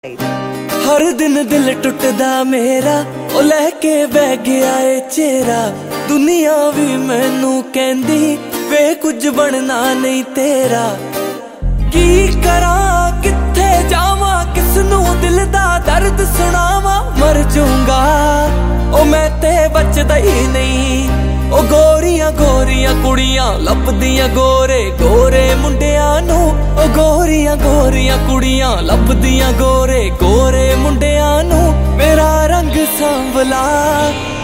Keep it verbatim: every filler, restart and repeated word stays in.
हर दिन दिल टुटदा मेरा ओ लैके बह गया ए चेहरा। दुनिया भी मैनू कहंदी वे कुछ बनना नहीं तेरा। की करा किथे जावा किसनू दिल दा दर्द सुनावा। मर जाऊंगा ओ मैं ते बचदा ही नहीं। ओ गोरियां गोरियां कुड़ियां लभदियां गोरे गोरे मुंडियां नू। ओ गोरियां गोरियां कुड़ियां लभदियां गोरे गोरे मुंडियां नू। मेरा रंग सांवला